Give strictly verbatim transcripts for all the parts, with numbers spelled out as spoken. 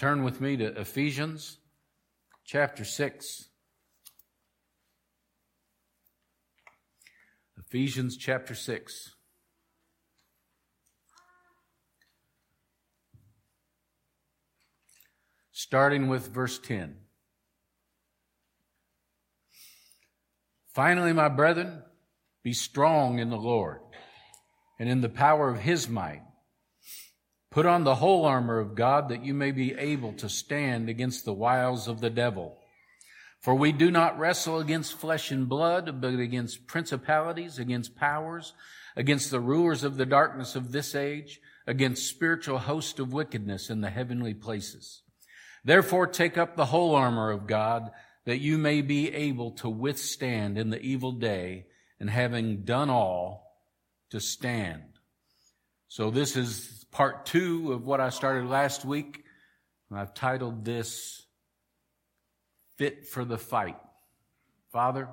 turn with me to Ephesians chapter six. Ephesians chapter six. Starting with verse ten. Finally, my brethren, be strong in the Lord and in the power of his might. Put on the whole armor of God that you may be able to stand against the wiles of the devil. For we do not wrestle against flesh and blood, but against principalities, against powers, against the rulers of the darkness of this age, against spiritual hosts of wickedness in the heavenly places. Therefore take up the whole armor of God, that you may be able to withstand in the evil day, and having done all, to stand. So this is part two of what I started last week, and I've titled this, Fit for the Fight. Father,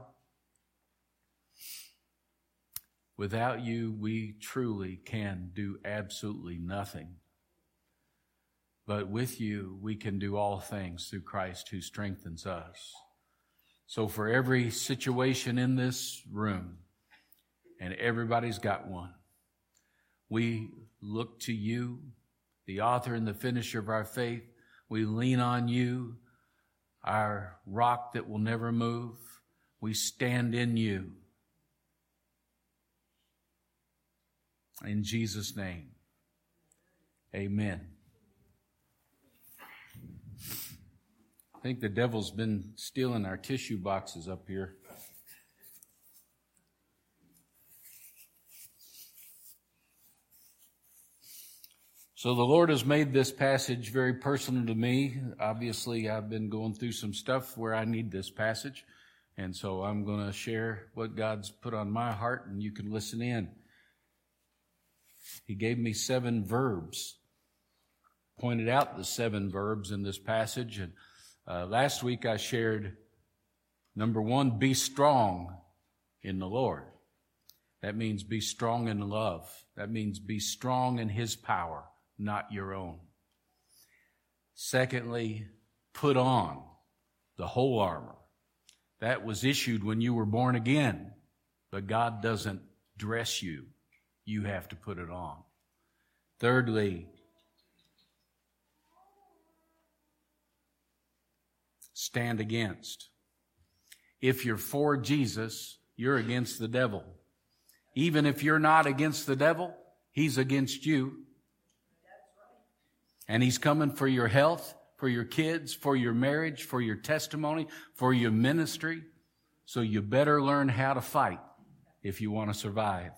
without you, we truly can do absolutely nothing. But with you, we can do all things through Christ who strengthens us. So for every situation in this room, and everybody's got one, we look to you, the author and the finisher of our faith. We lean on you, our rock that will never move. We stand in you. In Jesus' name, amen. I think the devil's been stealing our tissue boxes up here. So the Lord has made this passage very personal to me. Obviously, I've been going through some stuff where I need this passage. And so I'm going to share what God's put on my heart, and you can listen in. He gave me seven verbs, pointed out the seven verbs in this passage. And uh, last week I shared, number one, be strong in the Lord. That means be strong in love. That means be strong in his power, not your own. Secondly, put on the whole armor. That was issued when you were born again, but God doesn't dress you. You have to put it on. Thirdly, stand against. If you're for Jesus, you're against the devil. Even if you're not against the devil, he's against you. And he's coming for your health, for your kids, for your marriage, for your testimony, for your ministry. So you better learn how to fight if you want to survive.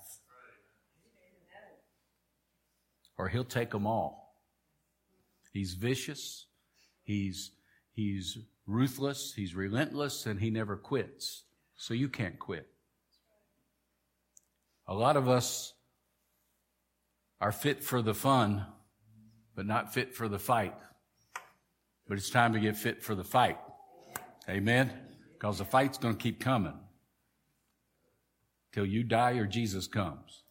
Or he'll take them all. He's vicious. He's, he's ruthless. He's relentless, and he never quits. So you can't quit. A lot of us are fit for the fun, but not fit for the fight. But it's time to get fit for the fight. Amen? Because the fight's going to keep coming till you die or Jesus comes.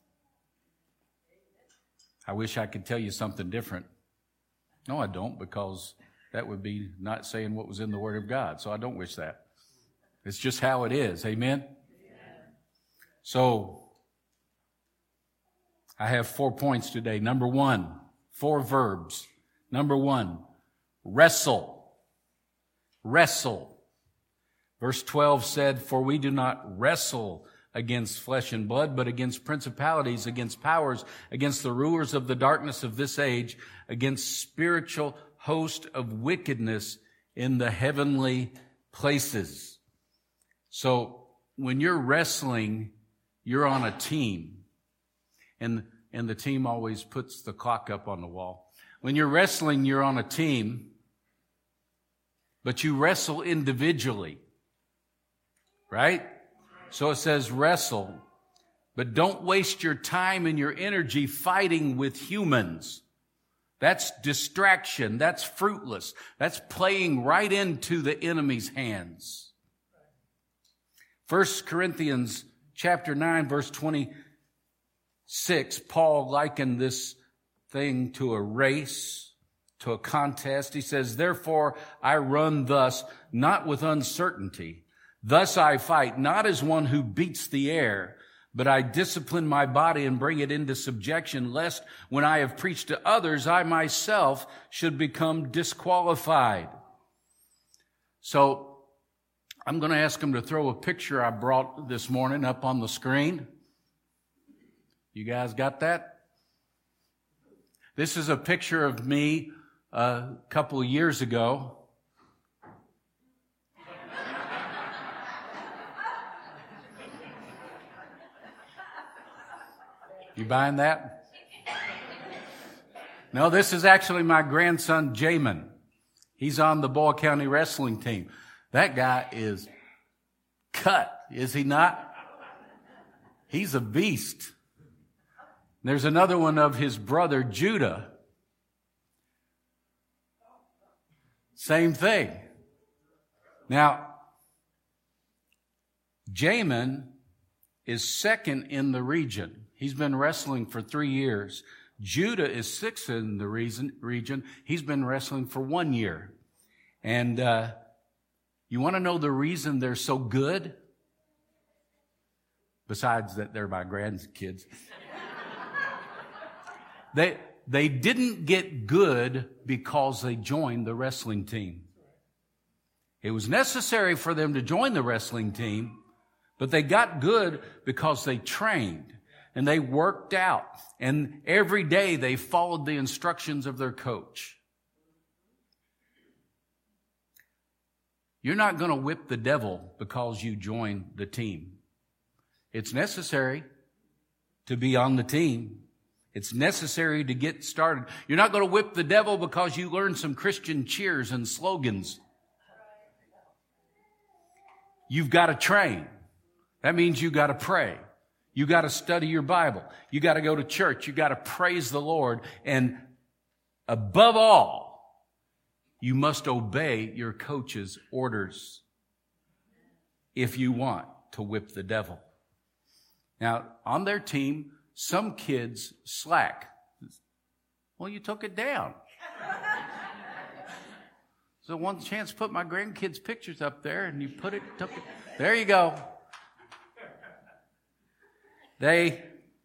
I wish I could tell you something different. No, I don't, because that would be not saying what was in the Word of God. So I don't wish that. It's just how it is. Amen? Amen. So I have four points today. Number one, four verbs. Number one, wrestle. Wrestle. Verse twelve said, for we do not wrestle against flesh and blood, but against principalities, against powers, against the rulers of the darkness of this age, against spiritual host of wickedness in the heavenly places. So when you're wrestling, you're on a team. And, and the team always puts the clock up on the wall. When you're wrestling, you're on a team, but you wrestle individually. Right? So it says wrestle, but don't waste your time and your energy fighting with humans. That's distraction. That's fruitless. That's playing right into the enemy's hands. First Corinthians chapter nine, verse twenty-six, Paul likened this thing to a race, to a contest. He says, therefore I run thus, not with uncertainty. Thus I fight, not as one who beats the air, but I discipline my body and bring it into subjection, lest when I have preached to others, I myself should become disqualified. So I'm going to ask him to throw a picture I brought this morning up on the screen. You guys got that? This is a picture of me a couple of years ago. You buying that? No, this is actually my grandson, Jamin. He's on the Boyle County wrestling team. That guy is cut, is he not? He's a beast. There's another one of his brother, Judah. Same thing. Now, Jamin is second in the region. He's been wrestling for three years. Judah is sixth in the reason, region. He's been wrestling for one year. And uh, you want to know the reason they're so good? Besides that they're my grandkids. They, they didn't get good because they joined the wrestling team. It was necessary for them to join the wrestling team, but they got good because they trained and they worked out. And every day they followed the instructions of their coach. You're not going to whip the devil because you join the team. It's necessary to be on the team. It's necessary to get started. You're not going to whip the devil because you learn some Christian cheers and slogans. You've got to train. That means you've got to pray. You got to study your Bible. You got to go to church. You got to praise the Lord. And above all, you must obey your coach's orders if you want to whip the devil. Now, on their team, some kids slack. Well, you took it down. So one chance to put my grandkids' pictures up there, and you put it, took it. There you go. They,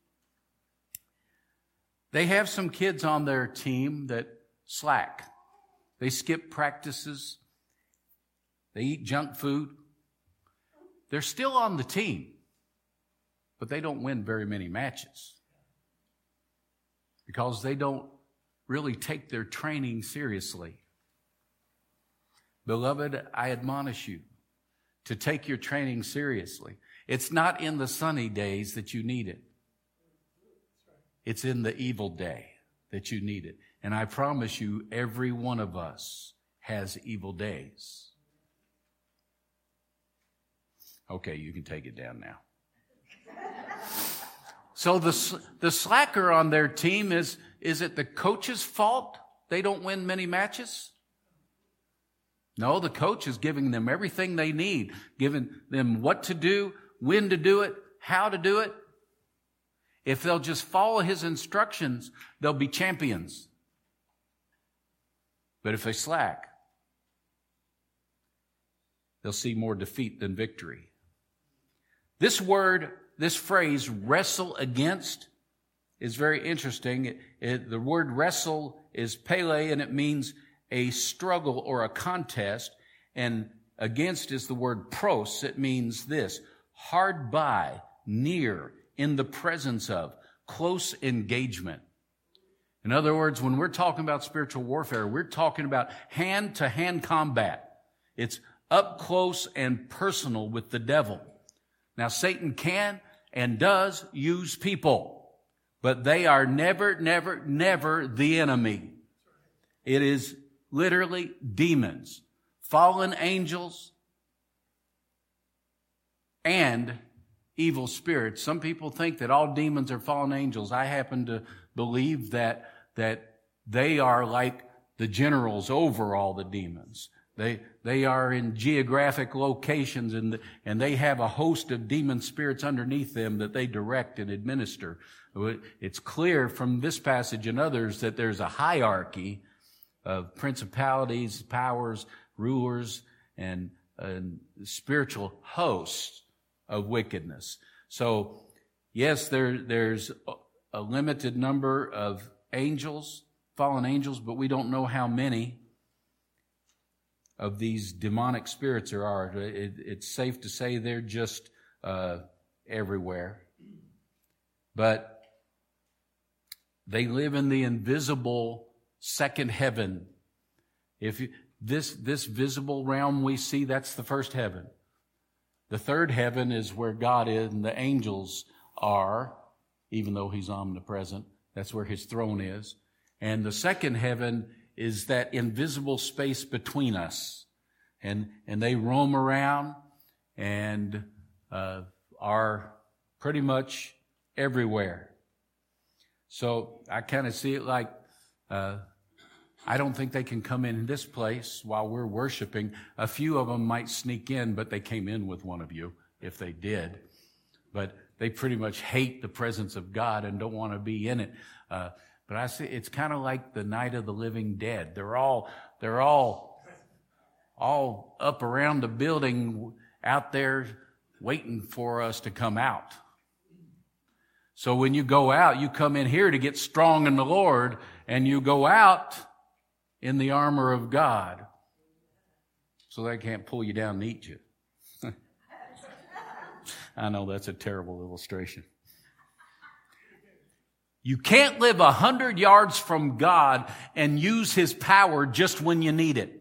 they have some kids on their team that slack. They skip practices. They eat junk food. They're still on the team, but they don't win very many matches because they don't really take their training seriously. Beloved, I admonish you to take your training seriously. It's not in the sunny days that you need it. It's in the evil day that you need it. And I promise you, every one of us has evil days. Okay, you can take it down now. So the, the slacker on their team, is, is it the coach's fault they don't win many matches? No, the coach is giving them everything they need, giving them what to do, when to do it, how to do it. If they'll just follow his instructions, they'll be champions. But if they slack, they'll see more defeat than victory. This word, this phrase, wrestle against, is very interesting. It, it, the word wrestle is pele, and it means a struggle or a contest. And against is the word pros. It means this: hard by, near, in the presence of, close engagement. In other words, when we're talking about spiritual warfare, we're talking about hand-to-hand combat. It's up close and personal with the devil. Now, Satan can and does use people, but they are never, never, never the enemy. It is literally demons, fallen angels, and evil spirits. Some people think that all demons are fallen angels. I happen to believe that, that they are like the generals over all the demons. They, they are in geographic locations, and, and they have a host of demon spirits underneath them that they direct and administer. It's clear from this passage and others that there's a hierarchy of principalities, powers, rulers, and, and spiritual hosts of wickedness. So, yes, there, there's a limited number of angels, fallen angels, but we don't know how many of these demonic spirits there are. It, it's safe to say they're just uh, everywhere. But they live in the invisible second heaven. If you, this this visible realm we see, that's the first heaven. The third heaven is where God is and the angels are, even though He's omnipresent. That's where His throne is. And the second heaven is that invisible space between us. And and they roam around and uh, are pretty much everywhere. So I kind of see it like, uh, I don't think they can come in this place while we're worshiping. A few of them might sneak in, but they came in with one of you if they did. But they pretty much hate the presence of God and don't want to be in it. Uh, but I see it's kind of like the night of the living dead. They're all, they're all, all up around the building out there waiting for us to come out. So when you go out, you come in here to get strong in the Lord, and you go out in the armor of God so they can't pull you down and eat you. I know that's a terrible illustration. You can't live a hundred yards from God and use His power just when you need it.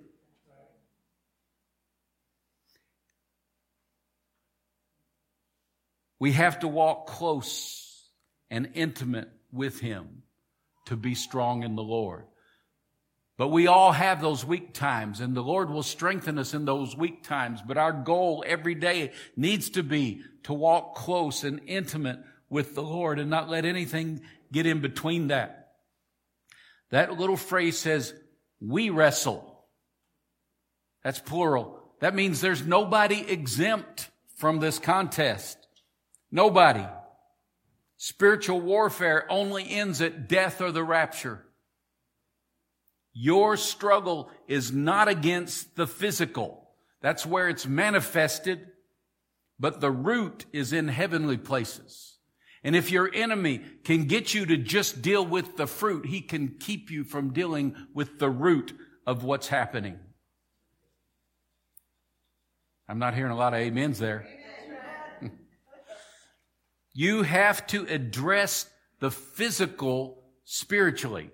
We have to walk close and intimate with Him to be strong in the Lord. But we all have those weak times, and the Lord will strengthen us in those weak times. But our goal every day needs to be to walk close and intimate with the Lord and not let anything get in between that. That little phrase says, we wrestle. That's plural. That means there's nobody exempt from this contest. Nobody. Spiritual warfare only ends at death or the rapture. Your struggle is not against the physical. That's where it's manifested, but the root is in heavenly places. And if your enemy can get you to just deal with the fruit, he can keep you from dealing with the root of what's happening. I'm not hearing a lot of amens there. You have to address the physical spiritually.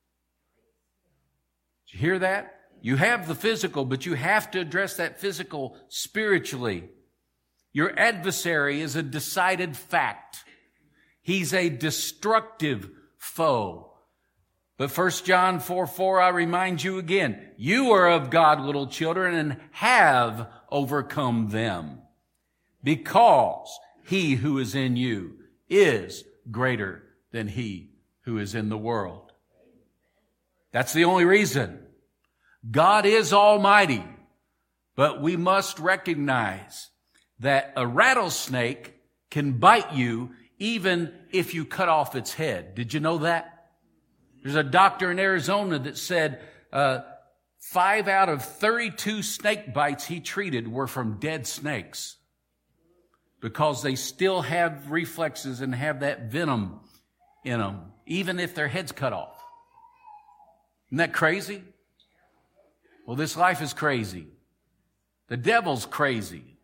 Did you hear that? You have the physical, but you have to address that physical spiritually. Your adversary is a decided fact. He's a destructive foe. But First John four four, I remind you again, you are of God, little children, and have overcome them, because He who is in you is greater than he who is in the world. That's the only reason. God is almighty, but we must recognize that a rattlesnake can bite you even if you cut off its head. Did you know that? There's a doctor in Arizona that said uh, five out of thirty-two snake bites he treated were from dead snakes, because they still have reflexes and have that venom in them, even if their head's cut off. Isn't that crazy? Well, this life is crazy. The devil's crazy.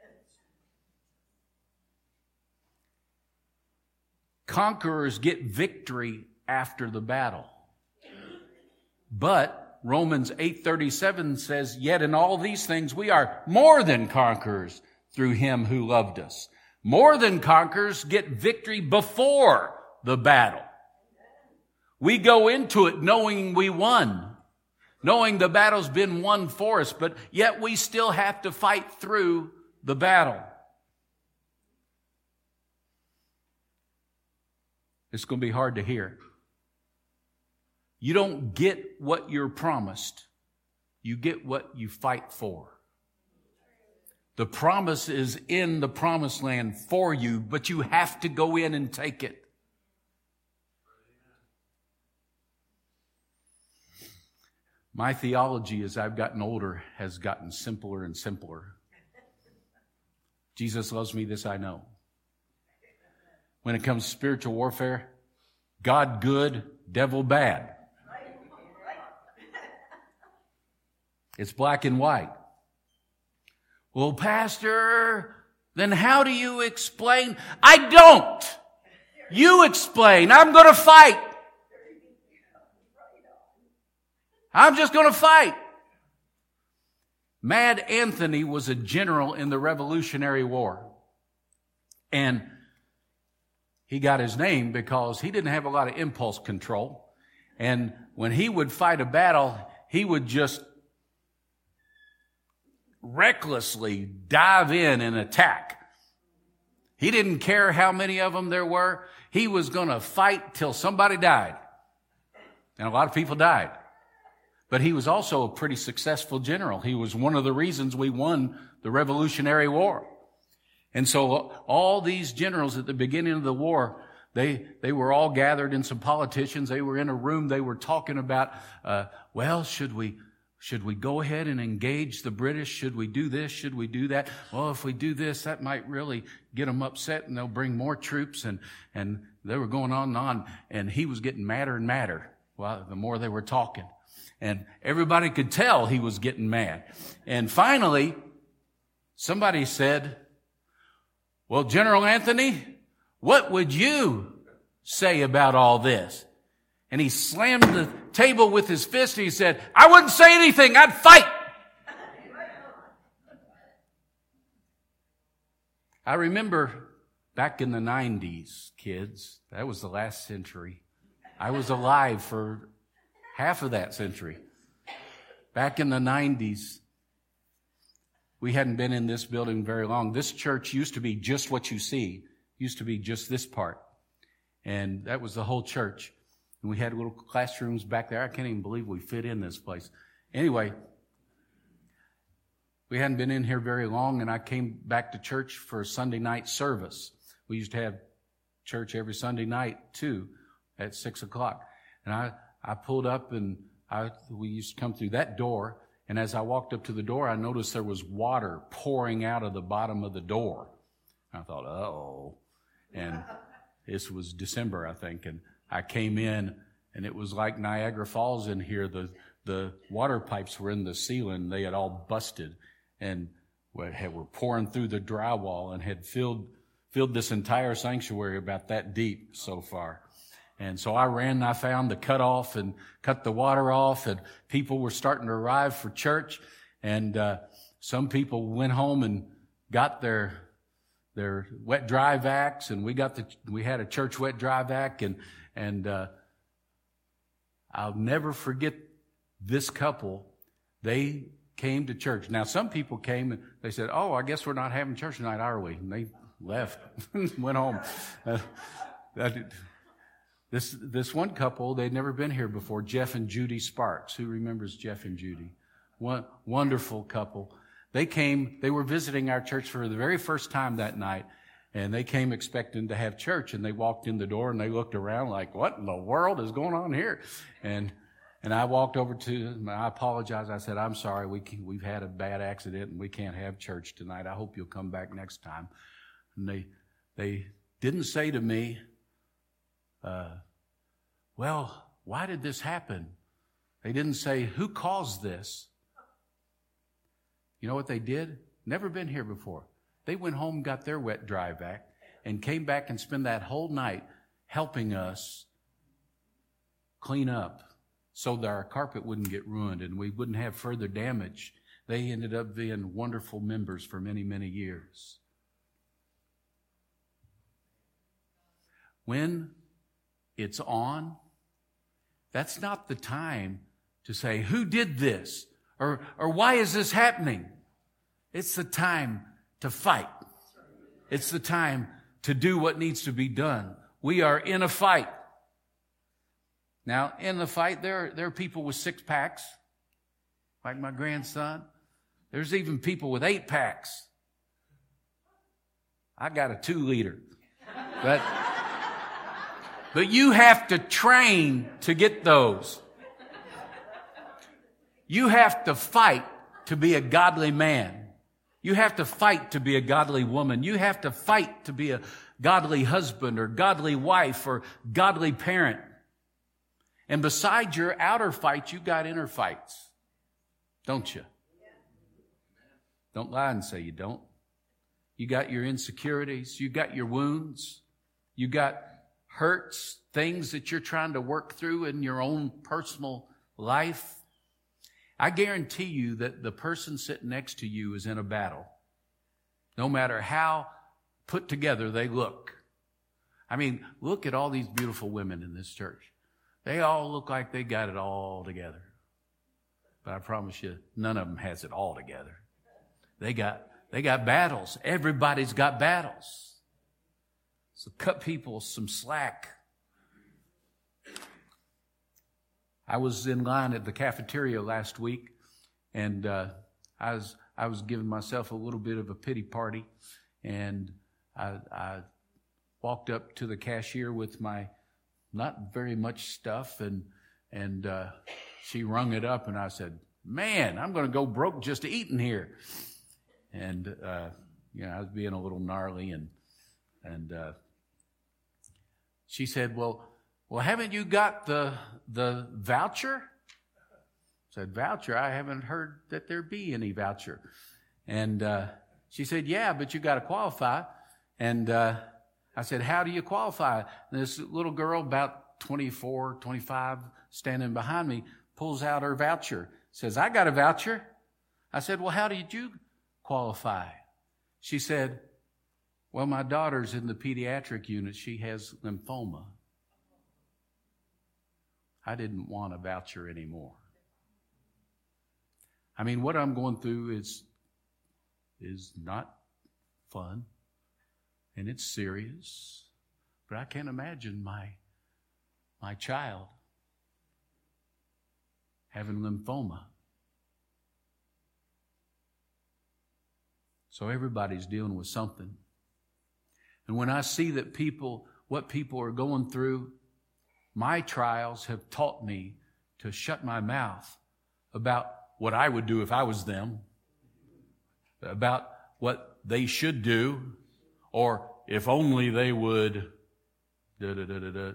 Conquerors get victory after the battle. But Romans eight thirty-seven says, yet in all these things we are more than conquerors through Him who loved us. More than conquerors get victory before the battle. We go into it knowing we won, knowing the battle's been won for us, but yet we still have to fight through the battle. It's going to be hard to hear. You don't get what you're promised. You get what you fight for. The promise is in the promised land for you, but you have to go in and take it. My theology as I've gotten older has gotten simpler and simpler. Jesus loves me, this I know. When it comes to spiritual warfare, God good, devil bad. It's black and white. Well, Pastor, then how do you explain? I don't. You explain. I'm going to fight. I'm just going to fight. Mad Anthony was a general in the Revolutionary War. And he got his name because he didn't have a lot of impulse control. And when he would fight a battle, he would just recklessly dive in and attack. He didn't care how many of them there were. He was going to fight till somebody died. And a lot of people died. But he was also a pretty successful general. He was one of the reasons we won the Revolutionary War. And so all these generals at the beginning of the war, they they were all gathered, in some politicians. They were in a room. They were talking about, uh, well, should we should we go ahead and engage the British? Should we do this? Should we do that? Well, if we do this, that might really get them upset, and they'll bring more troops. And and they were going on and on. And he was getting madder and madder. Well, the more they were talking. And everybody could tell he was getting mad. And finally, somebody said, well, General Anthony, what would you say about all this? And he slammed the table with his fist and he said, I wouldn't say anything. I'd fight. I remember back in the nineties, kids, that was the last century. I was alive for half of that century. Back in the nineties, we hadn't been in this building very long. This church used to be just what you see. Used to be just this part. And that was the whole church. And we had little classrooms back there. I can't even believe we fit in this place. Anyway, we hadn't been in here very long, and I came back to church for a Sunday night service. We used to have church every Sunday night, too, at six o'clock. And I I pulled up, and I, we used to come through that door. And as I walked up to the door, I noticed there was water pouring out of the bottom of the door. I thought, uh-oh. And this was December, I think. And I came in, and it was like Niagara Falls in here. The the water pipes were in the ceiling. They had all busted and were pouring through the drywall and had filled filled this entire sanctuary about that deep so far. And so I ran and I found the cutoff and cut the water off, and people were starting to arrive for church. And uh, some people went home and got their their wet dry vacs, and we got the we had a church wet dry vac, and and uh, I'll never forget this couple. They came to church. Now some people came and they said, "Oh, I guess we're not having church tonight, are we?" And they left, went home. Uh, that, This this one couple, they'd never been here before, Jeff and Judy Sparks. Who remembers Jeff and Judy? One wonderful couple. They came, they were visiting our church for the very first time that night, and they came expecting to have church, and they walked in the door and they looked around like, what in the world is going on here? And and I walked over to them, I apologized. I said, I'm sorry, we can, we've had a bad accident and we can't have church tonight. I hope you'll come back next time. And they they didn't say to me, Uh, well, why did this happen? They didn't say, who caused this? You know what they did? Never been here before. They went home, got their wet dry vac, and came back and spent that whole night helping us clean up so that our carpet wouldn't get ruined and we wouldn't have further damage. They ended up being wonderful members for many, many years. When it's on, that's not the time to say, who did this? Or, or why is this happening? It's the time to fight. It's the time to do what needs to be done. We are in a fight. Now, in the fight, there, there are people with six packs, like my grandson. There's even people with eight packs. I got a two liter. But But you have to train to get those. You have to fight to be a godly man. You have to fight to be a godly woman. You have to fight to be a godly husband or godly wife or godly parent. And besides your outer fights, you got inner fights, don't you? Don't lie and say you don't. You got your insecurities. You got your wounds. You got hurts, things that you're trying to work through in your own personal life. I guarantee you that the person sitting next to you is in a battle, no matter how put together they look. I mean, look at all these beautiful women in this church. They all look like they got it all together. But I promise you, none of them has it all together. They got, they got battles. Everybody's got battles. So cut people some slack. I was in line at the cafeteria last week, and uh, I was I was giving myself a little bit of a pity party, and I, I walked up to the cashier with my not very much stuff, and and uh, she rung it up, and I said, "Man, I'm going to go broke just eating here." And uh, you know, I was being a little gnarly, and and uh, she said, "Well." Well, haven't you got the the voucher? I said, voucher? I haven't heard that there be any voucher. And uh, she said, yeah, but you got to qualify. And uh, I said, how do you qualify? And this little girl, about twenty-four, twenty-five, standing behind me, pulls out her voucher, says, I got a voucher. I said, well, how did you qualify? She said, well, my daughter's in the pediatric unit. She has lymphoma. I didn't want a voucher anymore. I mean, what I'm going through is, is not fun, and it's serious. But I can't imagine my, my child having lymphoma. So everybody's dealing with something. And when I see that people, what people are going through, my trials have taught me to shut my mouth about what I would do if I was them, about what they should do, or if only they would. Da, da, da, da, da.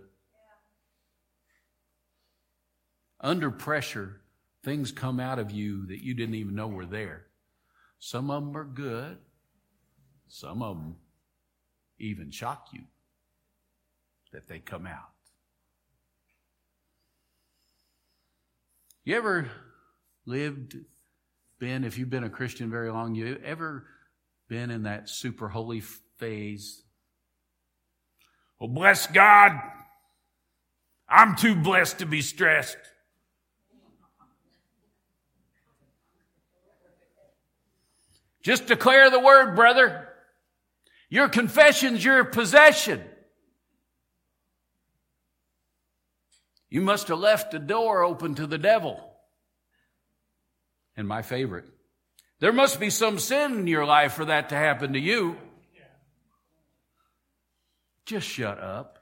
Under pressure, things come out of you that you didn't even know were there. Some of them are good. Some of them even shock you that they come out. You ever lived, been, if you've been a Christian very long, you ever been in that super holy phase? Well, bless God, I'm too blessed to be stressed. Just declare the word, brother. Your confession's your possession. You must have left the door open to the devil. And my favorite, there must be some sin in your life for that to happen to you. Just shut up.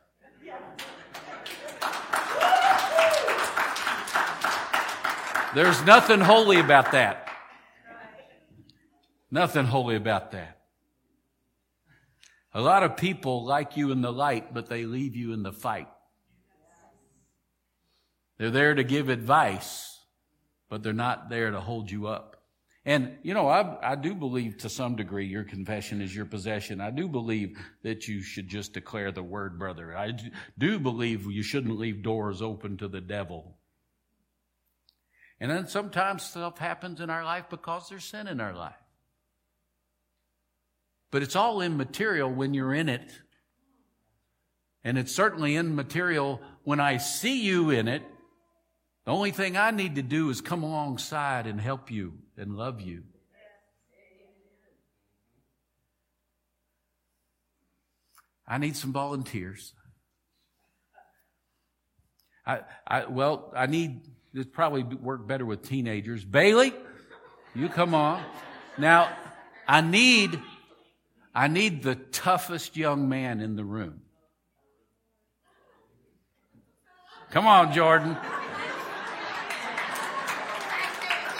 There's nothing holy about that. Nothing holy about that. A lot of people like you in the light, but they leave you in the fight. They're there to give advice, but they're not there to hold you up. And, you know, I, I do believe to some degree your confession is your possession. I do believe that you should just declare the word, brother. I do believe you shouldn't leave doors open to the devil. And then sometimes stuff happens in our life because there's sin in our life. But it's all immaterial when you're in it. And it's certainly immaterial when I see you in it. The only thing I need to do is come alongside and help you and love you. I need some volunteers. I, I, well, I need, this probably work better with teenagers. Bailey, you come on. Now, I need, I need the toughest young man in the room. Come on, Jordan.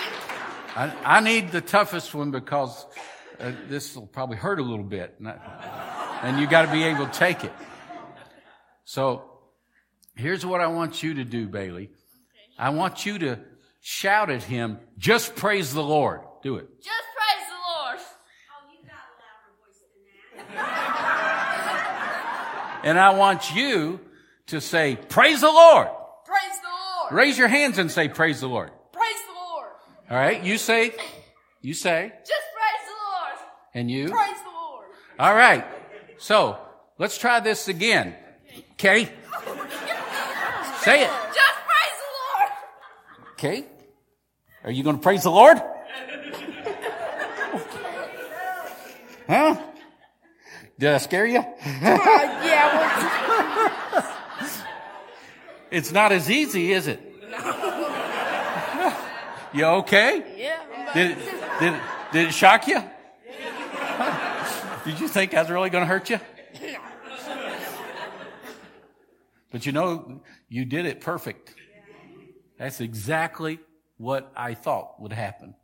I, I need the toughest one because uh, this will probably hurt a little bit. And, I, and you got to be able to take it. So here's what I want you to do, Bailey. I want you to shout at him, just praise the Lord. Do it. Just praise the Lord. Oh, you got a louder voice than that. And I want you to say, praise the Lord. Praise the Lord. Raise your hands and say, praise the Lord. Praise the Lord. All right. You say, you say. Just praise the Lord. And you? Praise the Lord. All right. So let's try this again. Okay. Say it. Just praise the Lord. Okay. Are you going to praise the Lord? Huh? Did I scare you? Uh, yeah. It's not as easy, is it? You okay? Yeah. Did it, did it, did it shock you? Did you think I was really going to hurt you? But you know, you did it perfect. That's exactly what I thought would happen.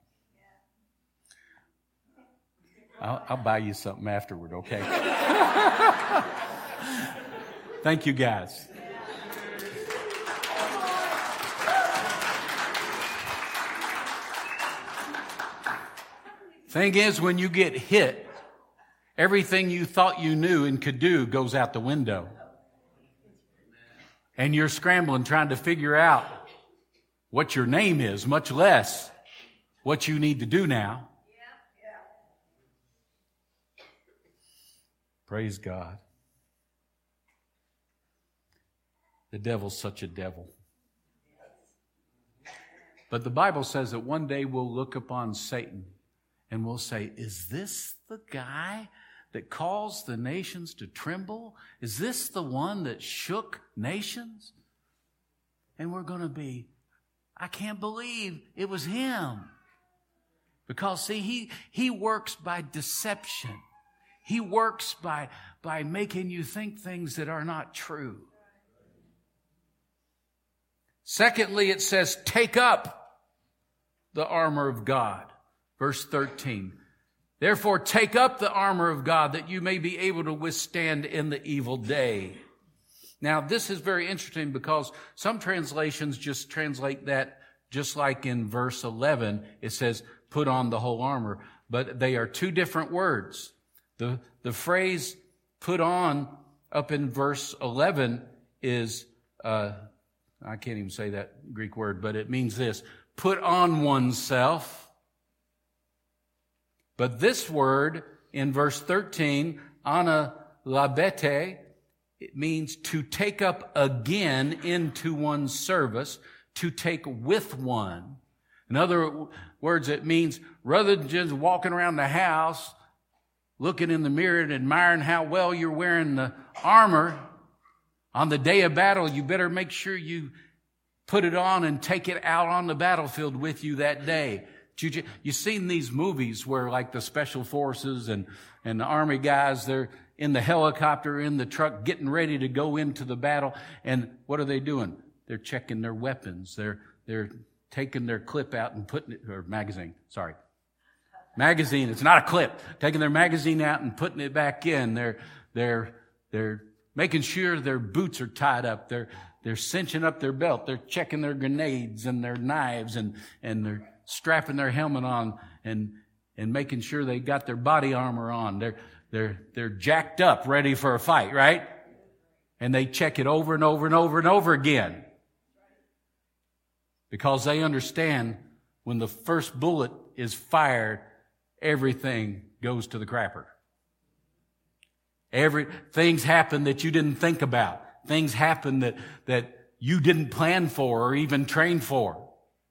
I'll, I'll buy you something afterward, okay? Thank you, guys. Thing is, when you get hit, everything you thought you knew and could do goes out the window. And you're scrambling trying to figure out what your name is, much less what you need to do now. Praise God. The devil's such a devil. But the Bible says that one day we'll look upon Satan and we'll say, is this the guy that caused the nations to tremble? Is this the one that shook nations? And we're going to be, I can't believe it was him. Because see, he, he works by deception. He works by, by making you think things that are not true. Secondly, it says, take up the armor of God. Verse thirteen. Therefore, take up the armor of God that you may be able to withstand in the evil day. Now, this is very interesting because some translations just translate that just like in verse eleven. It says, put on the whole armor. But they are two different words. The, the phrase put on up in verse eleven is, uh, I can't even say that Greek word, but it means this, put on oneself. But this word in verse thirteen, analabete, it means to take up again into one's service, to take with one. In other words, it means rather than just walking around the house, looking in the mirror and admiring how well you're wearing the armor, on the day of battle, you better make sure you put it on and take it out on the battlefield with you that day. You, you've seen these movies where like the special forces and, and the army guys, they're in the helicopter, in the truck, getting ready to go into the battle. And what are they doing? They're checking their weapons. They're, they're taking their clip out and putting it, or magazine, sorry. Magazine, it's not a clip. Taking their magazine out and putting it back in. They're, they're, they're making sure their boots are tied up. They're, they're cinching up their belt. They're checking their grenades and their knives and, and they're strapping their helmet on and, and making sure they got their body armor on. They're, they're, they're jacked up, ready for a fight, right? And they check it over and over and over and over again. Because they understand when the first bullet is fired, everything goes to the crapper. Every, things happen that you didn't think about. Things happen that, that you didn't plan for or even train for.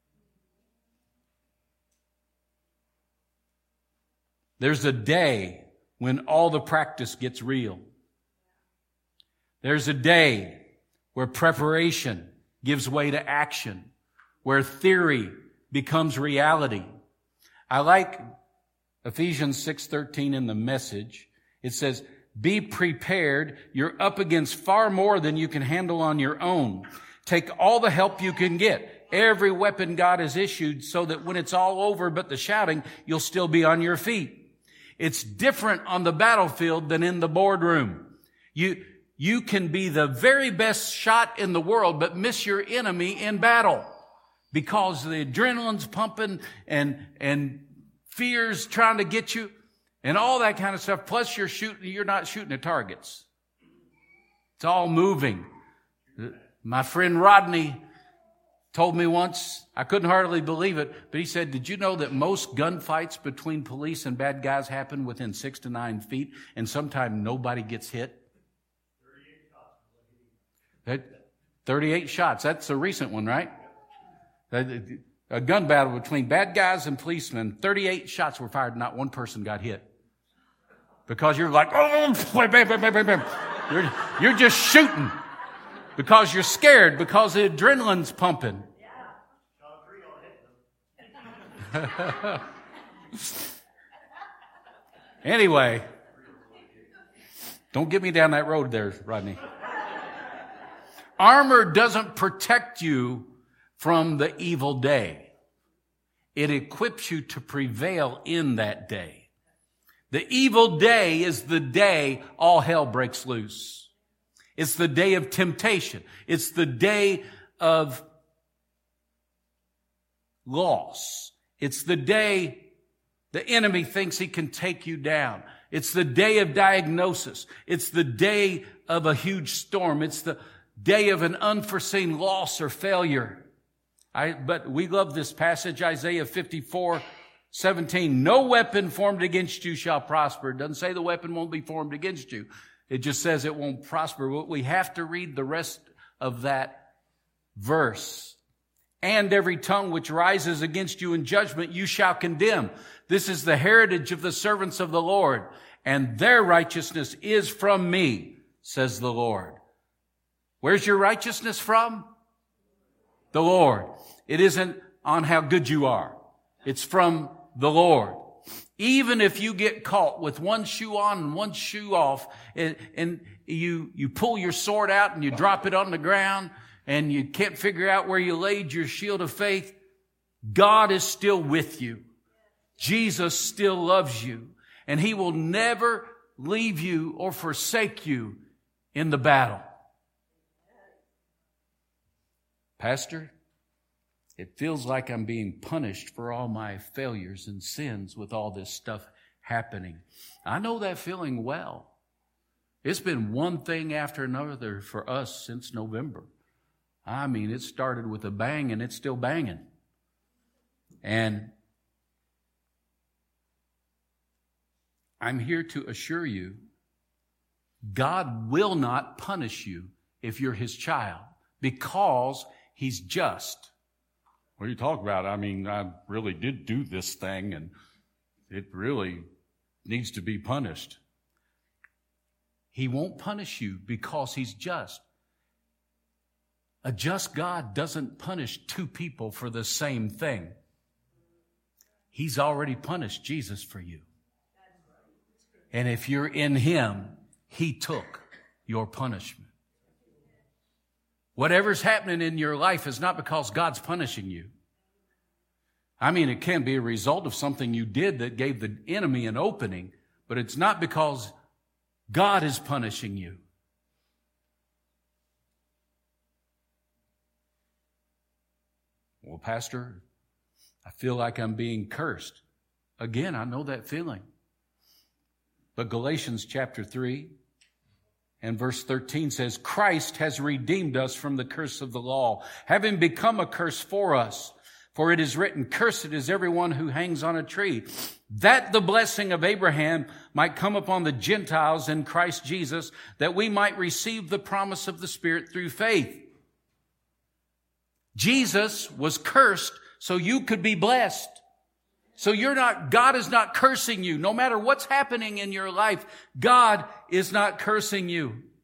There's a day when all the practice gets real. There's a day where preparation gives way to action, where theory becomes reality. I like Ephesians six thirteen in the Message. It says, be prepared. You're up against far more than you can handle on your own. Take all the help you can get. every weapon God has issued so that when it's all over but the shouting, you'll still be on your feet. It's different on the battlefield than in the boardroom. You, you can be the very best shot in the world, but miss your enemy in battle because the adrenaline's pumping and, and fear's trying to get you and all that kind of stuff. Plus you're shooting, you're not shooting at targets. It's all moving. My friend Rodney told me once, I couldn't hardly believe it, but he said, did you know that most gunfights between police and bad guys happen within six to nine feet and sometimes nobody gets hit? thirty-eight shots. That's a recent one, right? A gun battle between bad guys and policemen. thirty-eight shots were fired. Not one person got hit. Because you're like, oh, bam, bam, bam, bam, bam. You're, you're just shooting. Because you're scared. Because the adrenaline's pumping. Anyway. Don't get me down that road there, Rodney. Armor doesn't protect you from the evil day. It equips you to prevail in that day. The evil day is the day all hell breaks loose. It's the day of temptation. It's the day of loss. It's the day the enemy thinks he can take you down. It's the day of diagnosis. It's the day of a huge storm. It's the day of an unforeseen loss or failure. I, but we love this passage, Isaiah fifty-four seventeen. No weapon formed against you shall prosper. It doesn't say the weapon won't be formed against you. It just says it won't prosper. But we have to read the rest of that verse. And every tongue which rises against you in judgment you shall condemn. This is the heritage of the servants of the Lord, and their righteousness is from me, says the Lord. Where's your righteousness from? The Lord. It isn't on how good you are. It's from the Lord. Even if you get caught with one shoe on and one shoe off, and, and you, you pull your sword out and you drop it on the ground and you can't figure out where you laid your shield of faith, God is still with you. Jesus still loves you, and he will never leave you or forsake you in the battle. Pastor, it feels like I'm being punished for all my failures and sins with all this stuff happening. I know that feeling well. It's been one thing after another for us since November. I mean, it started with a bang and it's still banging. And I'm here to assure you, God will not punish you if you're his child, because he's just. What are you talking about? I mean, I really did do this thing, and it really needs to be punished. He won't punish you because he's just. A just God doesn't punish two people for the same thing. He's already punished Jesus for you. And if you're in him, he took your punishment. Whatever's happening in your life is not because God's punishing you. I mean, it can be a result of something you did that gave the enemy an opening, but it's not because God is punishing you. Well, Pastor, I feel like I'm being cursed. Again, I know that feeling. But Galatians chapter three and verse thirteen says, Christ has redeemed us from the curse of the law, having become a curse for us. For it is written, cursed is everyone who hangs on a tree, that the blessing of Abraham might come upon the Gentiles in Christ Jesus, that we might receive the promise of the Spirit through faith. Jesus was cursed so you could be blessed. So you're not, God is not cursing you. No matter what's happening in your life, God is not cursing you.